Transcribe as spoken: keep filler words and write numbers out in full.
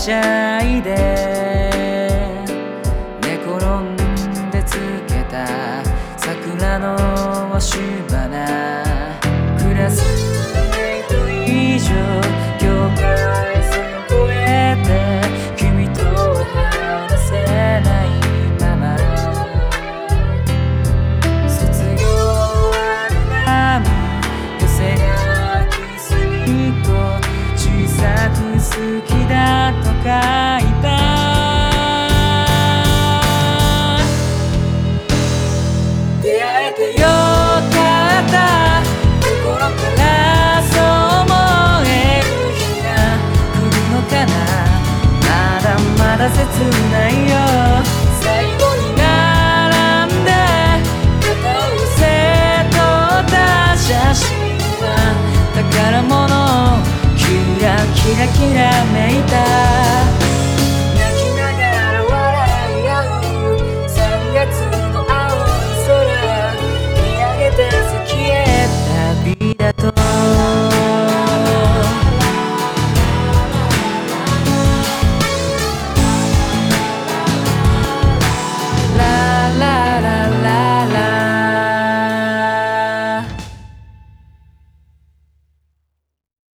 しゃいで寝転んでつけた桜の押花クラスメイト以上境界線を越えて君とは話せないまま卒業アルバム寄せ書きすぎと小さく好きだと書いた出会えてよかった心からそう思える日が来るのかなまだまだ切ないよ最後に並んで肩を寄せ撮った写真は宝物キラキラキラめ